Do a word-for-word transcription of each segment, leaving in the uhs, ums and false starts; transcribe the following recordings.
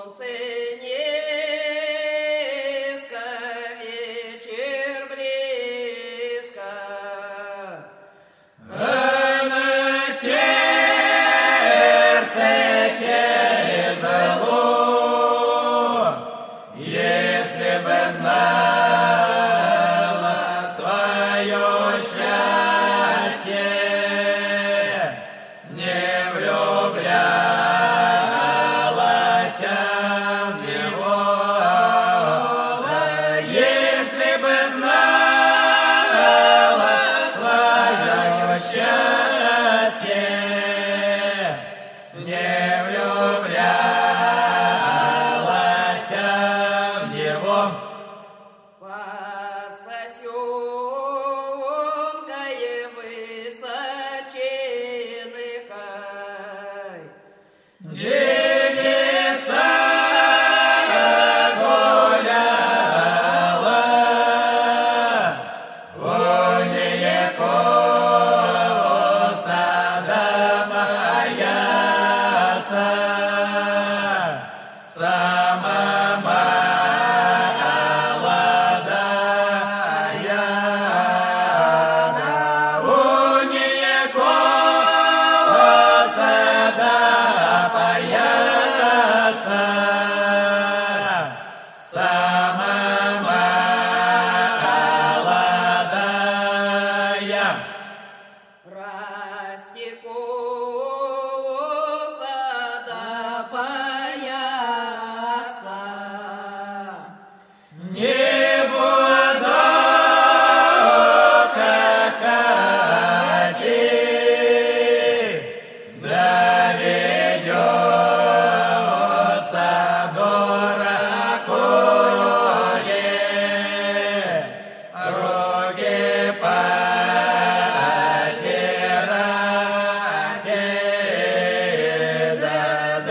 Солнце низко, вечер близко, а на сердце тяжело, если бы знала свое счастье, не влюблялась в него. Если бы знала свое счастье, не влюблялась в него. под сосенкой высоченкой. Девица гуляла, у нее коса да пояса, сама молодая, у нее коса да пояса, сама молодая. Растекоса до пояса, Не буду какать, доведется дураку ли руки потирать, да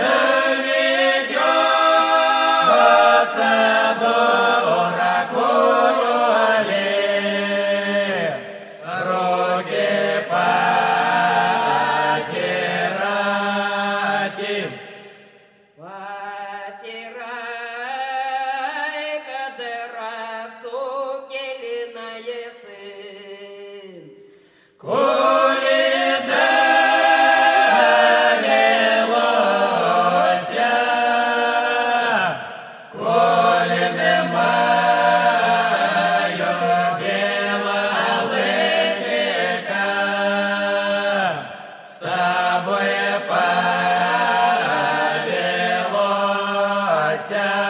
доведется дураку ли руки потирать. потирай-ка дырасу келиное сын. Коли довелося, коли немає біла личика, з тобою повелося.